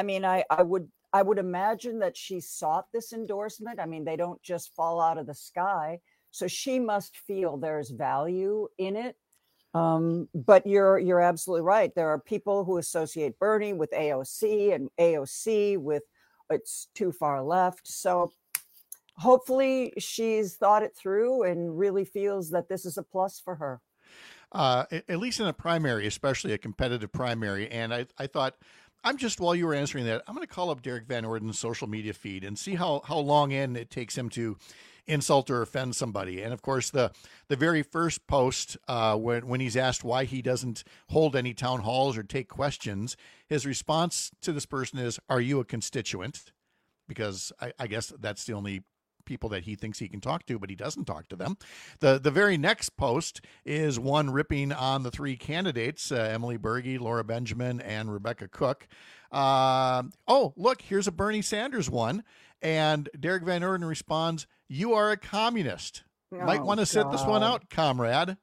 I would imagine that she sought this endorsement. I mean, they don't just fall out of the sky. So she must feel there's value in it. But you're absolutely right. There are people who associate Bernie with AOC and AOC with it's too far left. So hopefully she's thought it through and really feels that this is a plus for her. at least in a primary, especially a competitive primary. And I thought, while you were answering that, I'm going to call up Derek Van Orden's social media feed and see how long in it takes him to insult or offend somebody. And of course, the very first post, when he's asked why he doesn't hold any town halls or take questions, his response to this person is, "Are you a constituent?" Because I guess that's the only people that he thinks he can talk to, but he doesn't talk to them. The very next post is one ripping on the three candidates, Emily Berge, Laura Benjamin, and Rebecca Cook. Oh, look, here's a Bernie Sanders one. And Derek Van Orden responds, "You are a communist. Might want to sit this one out, comrade."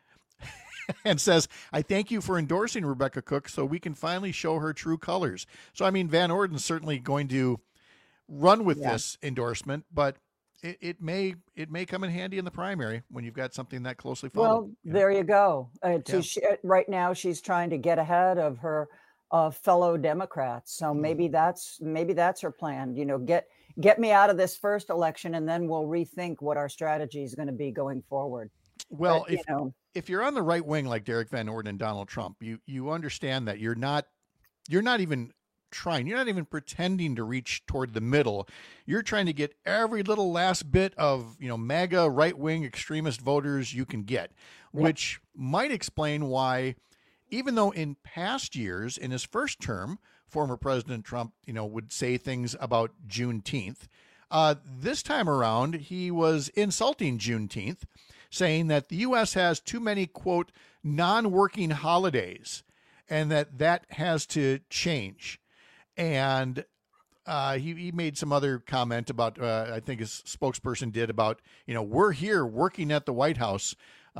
And says, "I thank you for endorsing Rebecca Cook so we can finally show her true colors." So, I mean, Van Orden's certainly going to run with this endorsement, but it may come in handy in the primary when you've got something that closely followed. Well, there you go. Right now, she's trying to get ahead of her fellow Democrats. So maybe that's her plan. You know, get me out of this first election, and then we'll rethink what our strategy is going to be going forward. Well, if you're on the right wing like Derek Van Orden and Donald Trump, you understand that you're not even trying. You're not even pretending to reach toward the middle. You're trying to get every little last bit of, MAGA right-wing extremist voters you can get, which might explain why, even though in past years, in his first term, former President Trump, would say things about Juneteenth. This time around, he was insulting Juneteenth, saying that the U.S. has too many, quote, non-working holidays, and that has to change. And he made some other comment about, I think his spokesperson did, about, we're here working at the White House.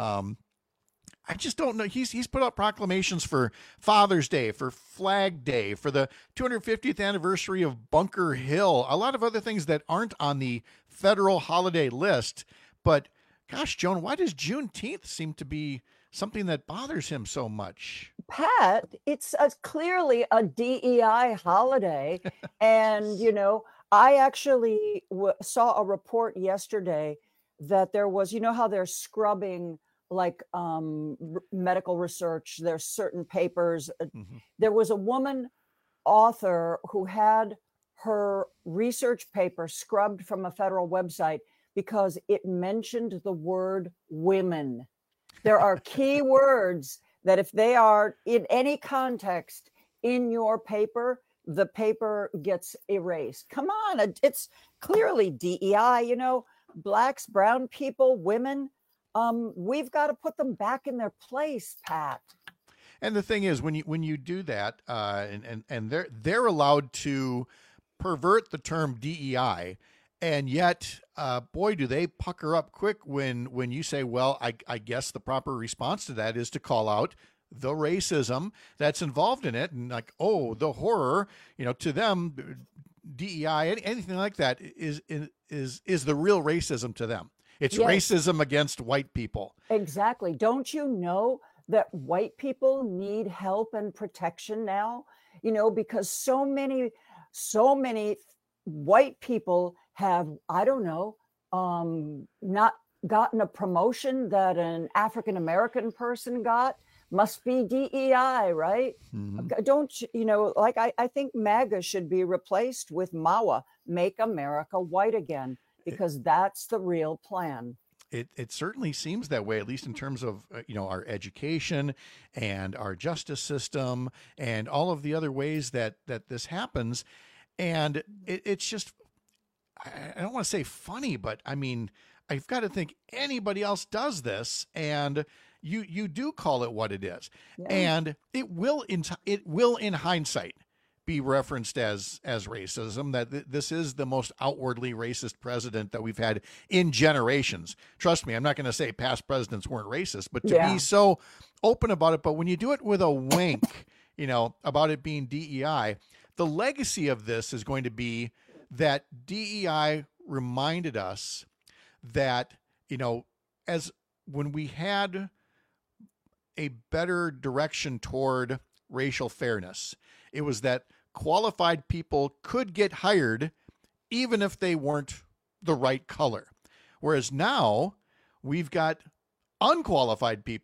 I just don't know. He's put out proclamations for Father's Day, for Flag Day, for the 250th anniversary of Bunker Hill, a lot of other things that aren't on the federal holiday list. But gosh, Joan, why does Juneteenth seem to be something that bothers him so much? Pat, it's clearly a DEI holiday. And, I actually saw a report yesterday that there was, how they're scrubbing like medical research. There's certain papers. There was a woman author who had her research paper scrubbed from a federal website because it mentioned the word women. There are key words that if they are in any context in your paper, the paper gets erased. Come on, it's clearly DEI, blacks, brown people, women. We've got to put them back in their place, Pat. And the thing is, when you do that, and they're allowed to pervert the term DEI, and yet, boy, do they pucker up quick when you say, well, I guess the proper response to that is to call out the racism that's involved in it, and like, oh, the horror, to them, DEI, anything like that is the real racism to them. It's racism against white people. Exactly. Don't you know that white people need help and protection now? Because so many white people have, not gotten a promotion that an African-American person got. Must be DEI, right? Mm-hmm. Don't I think MAGA should be replaced with MAWA, Make America White Again, because that's the real plan. It certainly seems that way, at least in terms of, our education and our justice system and all of the other ways that this happens. And it's just, I don't want to say funny, but I mean, I've got to think anybody else does this, and you do call it what it is. Yeah. And it will in hindsight be referenced as racism, that this is the most outwardly racist president that we've had in generations. Trust me, I'm not going to say past presidents weren't racist, but to be so open about it. But when you do it with a wink, about it being DEI, the legacy of this is going to be that DEI reminded us that, as when we had a better direction toward racial fairness, it was that qualified people could get hired even if they weren't the right color. Whereas now we've got unqualified people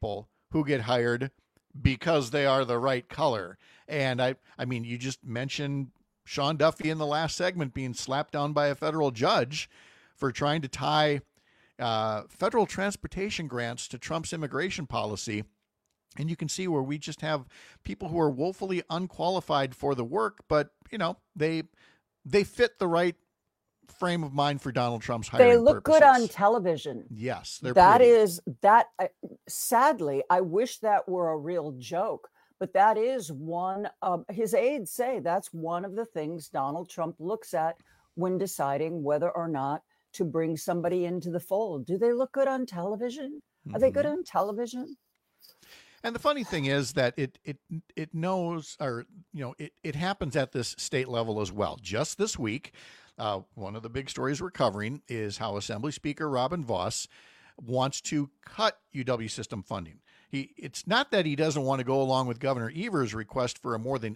who get hired because they are the right color. And I mean, you just mentioned Sean Duffy in the last segment being slapped down by a federal judge for trying to tie federal transportation grants to Trump's immigration policy. And you can see where we just have people who are woefully unqualified for the work, but, you know, they fit the right frame of mind for Donald Trump's hiring They look purposes. good on television. Yes, they're that pretty. is that. Sadly, I wish that were a real joke, but that is one of his aides say that's one of the things Donald Trump looks at when deciding whether or not to bring somebody into the fold. Do they look good on television? Are they good on television? And the funny thing is that it knows, or, you know, it happens at this state level as well. Just this week, one of the big stories we're covering is how Assembly Speaker Robin Vos wants to cut UW system funding. It's not that he doesn't want to go along with Governor Evers' request for a more than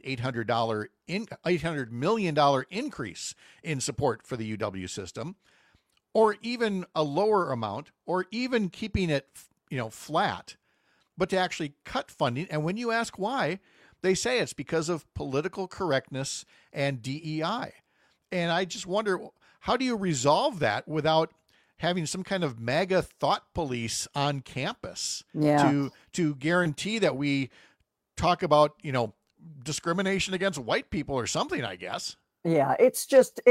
$800 million increase in support for the UW system, or even a lower amount, or even keeping it, you know, flat, but to actually cut funding. And when you ask why, they say it's because of political correctness and DEI. And I just wonder, how do you resolve that without having some kind of MAGA thought police on campus to guarantee that we talk about, you know, discrimination against white people or something, I guess. Yeah, it's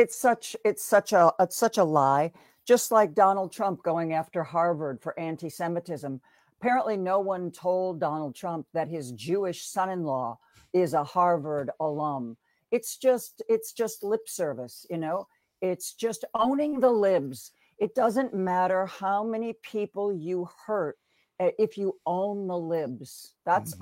such a lie. Just like Donald Trump going after Harvard for anti-Semitism. Apparently, no one told Donald Trump that his Jewish son-in-law is a Harvard alum. It's just lip service, you know. It's just owning the libs. It doesn't matter how many people you hurt if you own the libs. That's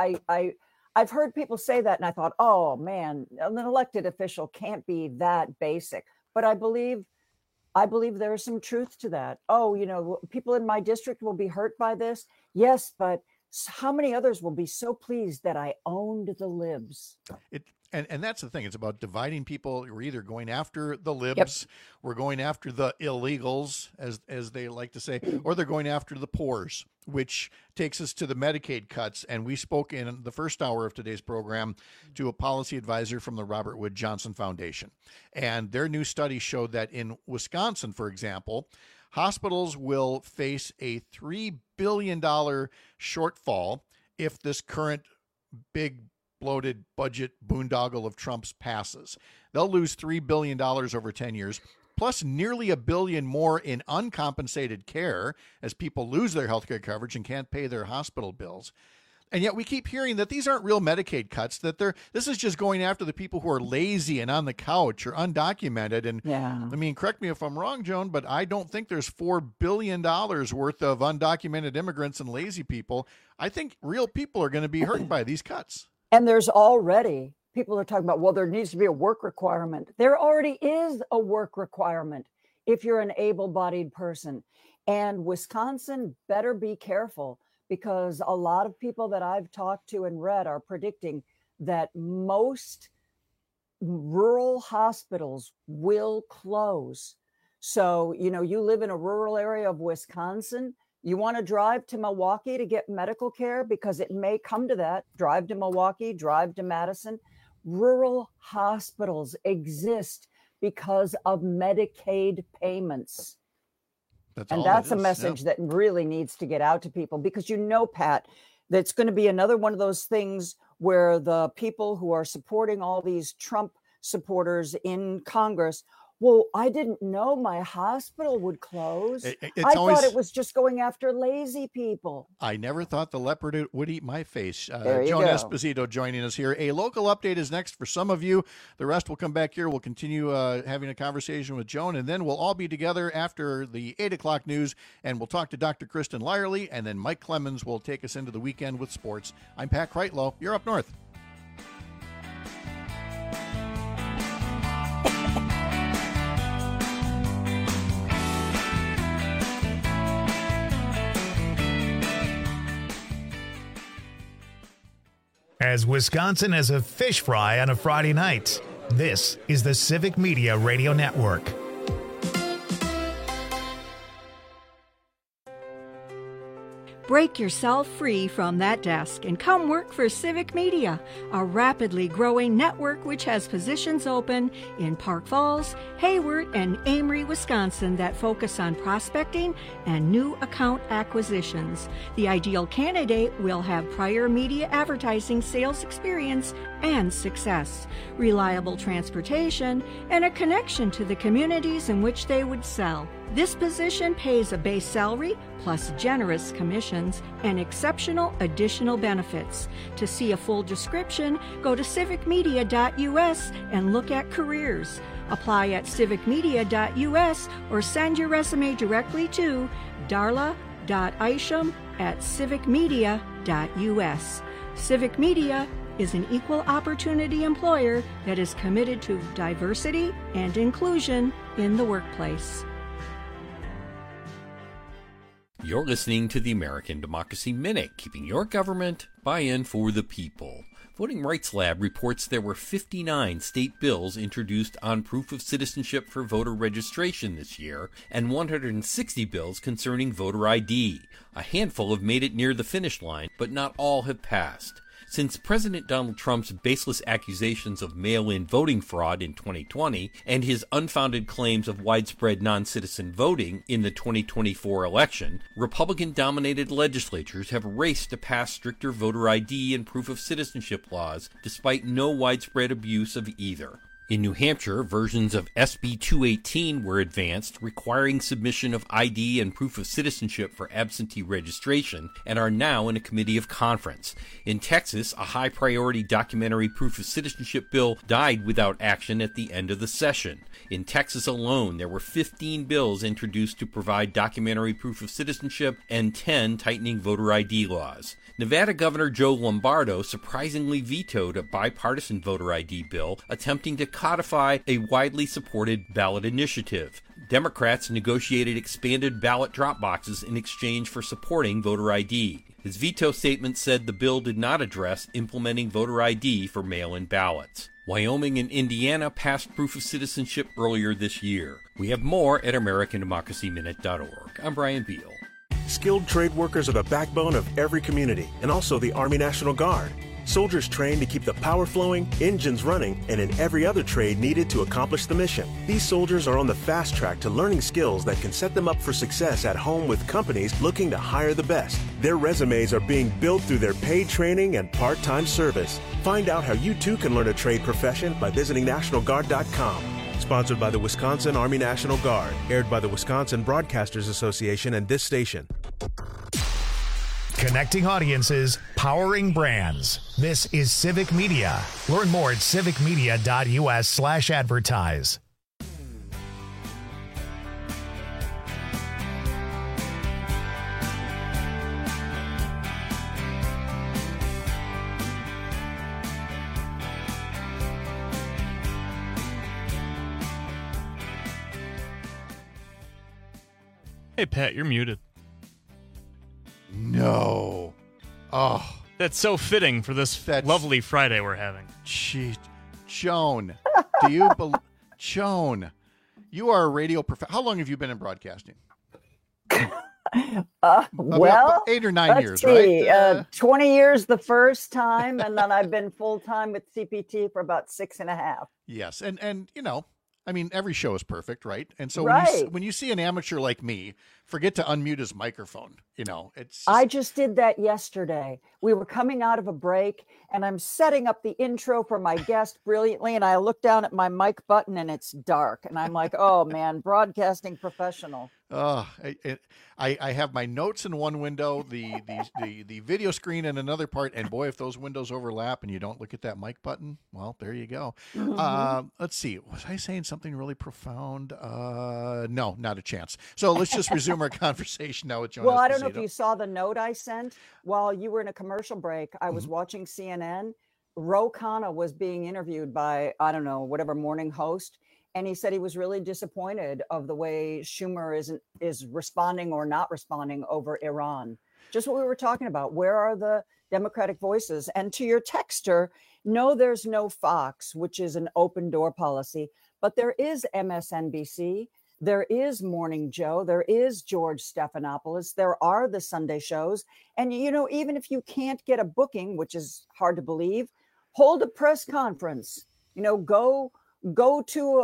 I've heard people say that, and I thought, oh man, an elected official can't be that basic. But I believe there is some truth to that. Oh, you know, people in my district will be hurt by this. Yes, but how many others will be so pleased that I owned the libs? And that's the thing. It's about dividing people. We're either going after the libs, we're going after the illegals, as they like to say, or they're going after the poors, which takes us to the Medicaid cuts. And we spoke in the first hour of today's program to a policy advisor from the Robert Wood Johnson Foundation. And their new study showed that in Wisconsin, for example, hospitals will face a $3 billion shortfall if this current big bloated budget boondoggle of Trump's passes. They'll lose $3 billion over 10 years, plus nearly $1 billion more in uncompensated care as people lose their health care coverage and can't pay their hospital bills. And yet we keep hearing that these aren't real Medicaid cuts, that this is just going after the people who are lazy and on the couch or undocumented. And I mean, correct me if I'm wrong, Joan, but I don't think there's $4 billion worth of undocumented immigrants and lazy people. I think real people are going to be hurt by these cuts. And there's already people are talking about, well, there needs to be a work requirement. There already is a work requirement if you're an able-bodied person. And Wisconsin better be careful, because a lot of people that I've talked to and read are predicting that most rural hospitals will close. So, you know, you live in a rural area of Wisconsin, you want to drive to Milwaukee to get medical care, because it may come to that. Drive to Milwaukee, drive to Madison. Rural hospitals exist because of Medicaid payments. That's a message that really needs to get out to people, because, you know, Pat, that's going to be another one of those things where the people who are supporting all these Trump supporters in Congress, well, I didn't know my hospital would close. I thought it was just going after lazy people. I never thought the leopard would eat my face. There you Joan go. Esposito joining us here. A local update is next for some of you. The rest will come back here. We'll continue having a conversation with Joan, and then we'll all be together after the 8 o'clock news, and we'll talk to Dr. Kristen Lyerly, and then Mike Clemens will take us into the weekend with sports. I'm Pat Kreitlow. You're up north. As Wisconsin has a fish fry on a Friday night, this is the Civic Media Radio Network. Break yourself free from that desk and come work for Civic Media, a rapidly growing network which has positions open in Park Falls, Hayward, and Amory, Wisconsin that focus on prospecting and new account acquisitions. The ideal candidate will have prior media advertising sales experience and success, reliable transportation, and a connection to the communities in which they would sell. This position pays a base salary plus generous commissions and exceptional additional benefits. To see a full description, go to civicmedia.us and look at careers. Apply at civicmedia.us or send your resume directly to darla.isham@civicmedia.us. Civic Media is an equal opportunity employer that is committed to diversity and inclusion in the workplace. You're listening to the American Democracy Minute, keeping your government buy-in for the people. Voting Rights Lab reports there were 59 state bills introduced on proof of citizenship for voter registration this year, and 160 bills concerning voter ID. A handful have made it near the finish line, but not all have passed. Since President Donald Trump's baseless accusations of mail-in voting fraud in 2020 and his unfounded claims of widespread non-citizen voting in the 2024 election, Republican-dominated legislatures have raced to pass stricter voter ID and proof of citizenship laws, despite no widespread abuse of either. In New Hampshire, versions of SB 218 were advanced, requiring submission of ID and proof of citizenship for absentee registration, and are now in a committee of conference. In Texas, a high-priority documentary proof of citizenship bill died without action at the end of the session. In Texas alone, there were 15 bills introduced to provide documentary proof of citizenship and 10 tightening voter ID laws. Nevada Governor Joe Lombardo surprisingly vetoed a bipartisan voter ID bill attempting to codify a widely supported ballot initiative. Democrats negotiated expanded ballot drop boxes in exchange for supporting voter ID. His veto statement said the bill did not address implementing voter ID for mail-in ballots. Wyoming and Indiana passed proof of citizenship earlier this year. We have more at AmericanDemocracyMinute.org. I'm Brian Beal. Skilled trade workers are the backbone of every community, and also the Army National Guard. Soldiers trained to keep the power flowing, engines running, and in every other trade needed to accomplish the mission. These soldiers are on the fast track to learning skills that can set them up for success at home with companies looking to hire the best. Their resumes are being built through their paid training and part-time service. Find out how you too can learn a trade profession by visiting NationalGuard.com. Sponsored by the Wisconsin Army National Guard. Aired by the Wisconsin Broadcasters Association and this station. Connecting audiences, powering brands. This is Civic Media. Learn more at civicmedia.us/advertise. Hey, Pat, you're muted. No. Oh. That's so fitting for this lovely Friday we're having. Gee, Joan, do you believe... Joan, you are a radio professional. How long have you been in broadcasting? Well, 8 or 9 years, see, right? 20 years the first time, and then I've been full-time with CPT for about 6.5. Yes, and you know, I mean, every show is perfect, right? And so Right. when you see an amateur like me forget to unmute his microphone, you know, it's... I just did that yesterday. We were coming out of a break, and I'm setting up the intro for my guest brilliantly, and I look down at my mic button, and it's dark. And I'm like, oh, man, broadcasting professional. I have my notes in one window, the video screen in another part, and boy, if those windows overlap and you don't look at that mic button, well, there you go. Let's see. Was I saying something really profound? No, not a chance. So let's just resume our conversation now with Joan. Well, I don't know if you saw the note I sent while you were in a commercial break. I was watching CNN. Ro Khanna was being interviewed by, I don't know, whatever morning host. And he said he was really disappointed of the way Schumer is responding or not responding over Iran. Just what we were talking about. Where are the Democratic voices? And to your texter, no, there's no Fox, which is an open door policy, but there is MSNBC. there is Morning Joe, there is George Stephanopoulos, there are the Sunday shows. And, you know, even if you can't get a booking, which is hard to believe, hold a press conference, you know, go to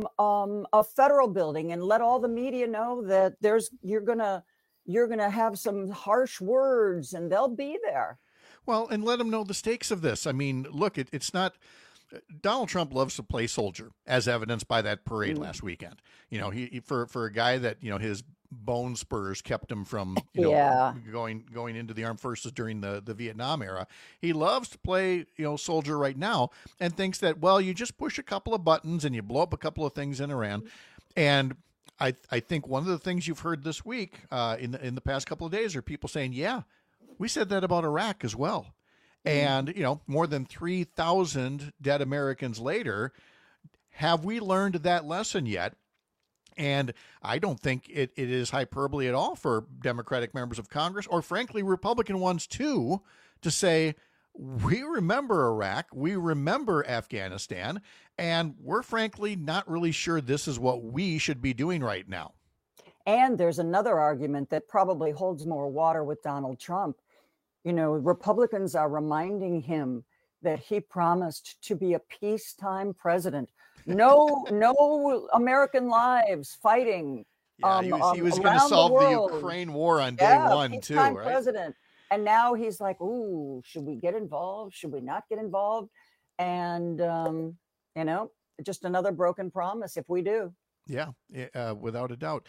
a federal building and let all the media know that you're gonna have some harsh words, and they'll be there. Well, and let them know the stakes of this. I mean, look, it's not. Donald Trump loves to play soldier, as evidenced by that parade last weekend. You know, he for a guy that, you know, his bone spurs kept him from, you know, going into the armed forces during the Vietnam era. He loves to play, you know, soldier right now, and thinks that, well, you just push a couple of buttons and you blow up a couple of things in Iran. And I think one of the things you've heard this week in the past couple of days are people saying, yeah, we said that about Iraq as well. And, you know, more than 3,000 dead Americans later, have we learned that lesson yet? And I don't think it is hyperbole at all for Democratic members of Congress, or frankly, Republican ones too, to say, we remember Iraq, we remember Afghanistan, and we're frankly not really sure this is what we should be doing right now. And there's another argument that probably holds more water with Donald Trump. You know, Republicans are reminding him that he promised to be a peacetime president. No American lives fighting. Yeah, he was going to solve the Ukraine war on day one, too, right? President. And now he's like, ooh, should we get involved? Should we not get involved? And, you know, just another broken promise if we do. Yeah, without a doubt.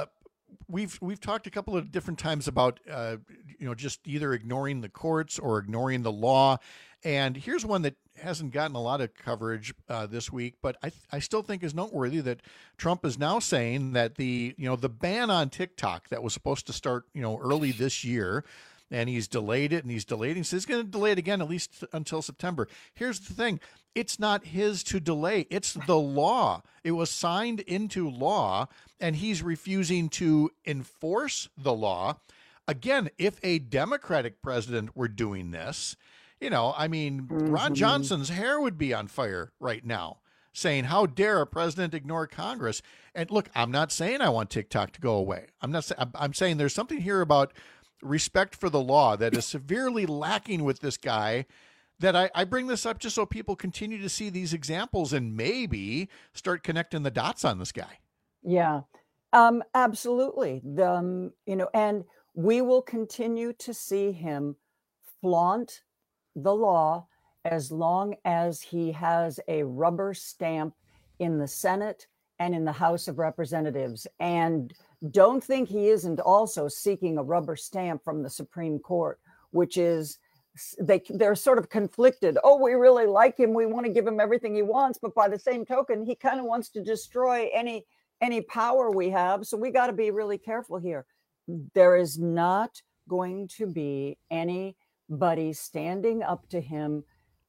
We've talked a couple of different times about, you know, just either ignoring the courts or ignoring the law. And here's one that hasn't gotten a lot of coverage this week, but I still think is noteworthy, that Trump is now saying that the ban on TikTok that was supposed to start, you know, early this year, and he's delayed it and he's delayed it. He says he's going to delay it again, at least until September. Here's the thing. It's not his to delay. It's the law. It was signed into law, and he's refusing to enforce the law. Again, if a Democratic president were doing this, you know, I mean, Ron Johnson's hair would be on fire right now, saying, how dare a president ignore Congress? And look, I'm not saying I want TikTok to go away. I'm saying there's something here about respect for the law that is severely lacking with this guy, that I bring this up just so people continue to see these examples and maybe start connecting the dots on this guy. Yeah, absolutely. You know, and we will continue to see him flaunt the law as long as he has a rubber stamp in the Senate and in the House of Representatives. And don't think he isn't also seeking a rubber stamp from the Supreme Court, which is they're sort of conflicted. Oh, we really like him. We want to give him everything he wants. But by the same token, he kind of wants to destroy any power we have. So we got to be really careful here. There is not going to be anybody standing up to him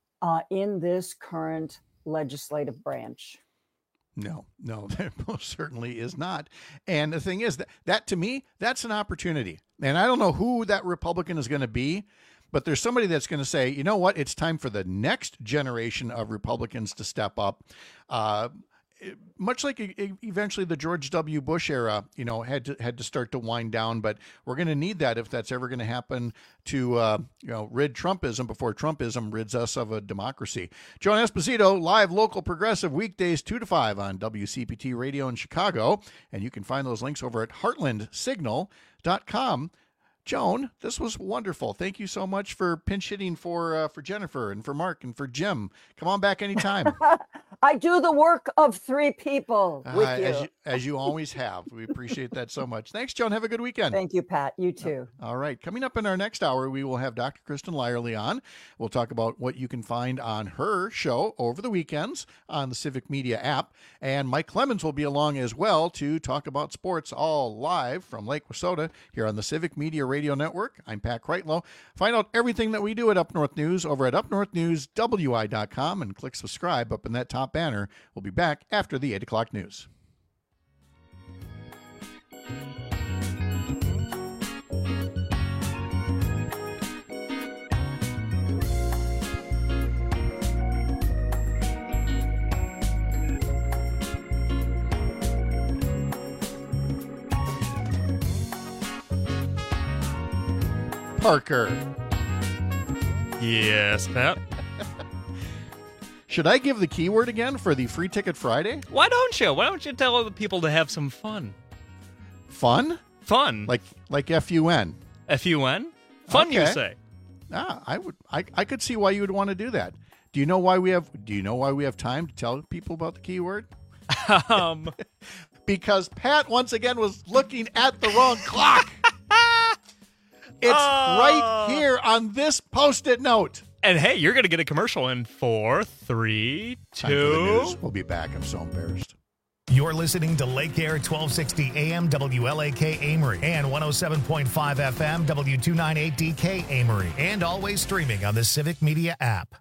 in this current legislative branch. No, there most certainly is not. And the thing is that to me, that's an opportunity. And I don't know who that Republican is going to be, but there's somebody that's going to say, you know what, it's time for the next generation of Republicans to step up. Much like eventually the George W. Bush era, you know, had to start to wind down, but we're going to need that if that's ever going to happen to, rid Trumpism before Trumpism rids us of a democracy. Joan Esposito, live local progressive weekdays 2 to 5 on WCPT Radio in Chicago, and you can find those links over at heartlandsignal.com. Joan, this was wonderful. Thank you so much for pinch hitting for Jennifer and for Mark and for Jim. Come on back anytime. I do the work of three people with you. As you always have. We appreciate that so much. Thanks, Joan. Have a good weekend. Thank you, Pat. You too. All right. Coming up in our next hour, we will have Dr. Kristen Lyerly on. We'll talk about what you can find on her show over the weekends on the Civic Media app. And Mike Clemens will be along as well to talk about sports, all live from Lake Wissota here on the Civic Media Radio Network. I'm Pat Kreitlow. Find out everything that we do at Up North News over at upnorthnewswi.com and click subscribe up in that top banner. We'll be back after the 8 o'clock news. Parker. Yes, Pat. Should I give the keyword again for the Free Ticket Friday? Why don't you? Why don't you tell other people to have some fun? Fun? Fun. Like F-U-N. F-U-N? Fun, Okay. you say? I could see why you would want to do that. Do you know why we have time to tell people about the keyword? Because Pat once again was looking at the wrong clock. It's right here on this Post-it note. And hey, you're going to get a commercial in 4, 3, 2. Time for the news. We'll be back. I'm so embarrassed. You're listening to Lake Air 1260 AM WLAK Amory and 107.5 FM W298DK Amory, and always streaming on the Civic Media app.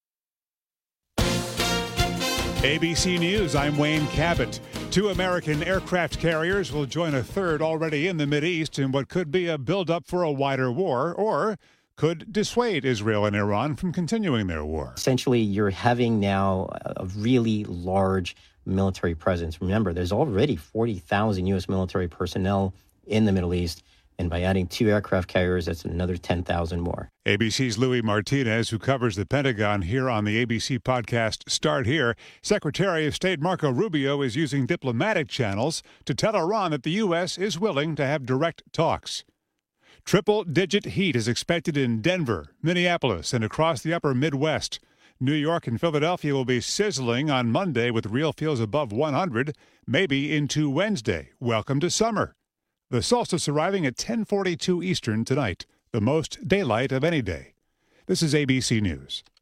ABC News, I'm Wayne Cabot. 2 American aircraft carriers will join a third already in the Mideast in what could be a buildup for a wider war, or could dissuade Israel and Iran from continuing their war. Essentially, you're having now a really large military presence. Remember, there's already 40,000 U.S. military personnel in the Middle East. And by adding 2 aircraft carriers, that's another 10,000 more. ABC's Louis Martinez, who covers the Pentagon here on the ABC podcast Start Here. Secretary of State Marco Rubio is using diplomatic channels to tell Iran that the U.S. is willing to have direct talks. Triple-digit heat is expected in Denver, Minneapolis, and across the upper Midwest. New York and Philadelphia will be sizzling on Monday with real feels above 100, maybe into Wednesday. Welcome to summer. The solstice arriving at 10:42 Eastern tonight, the most daylight of any day. This is ABC News.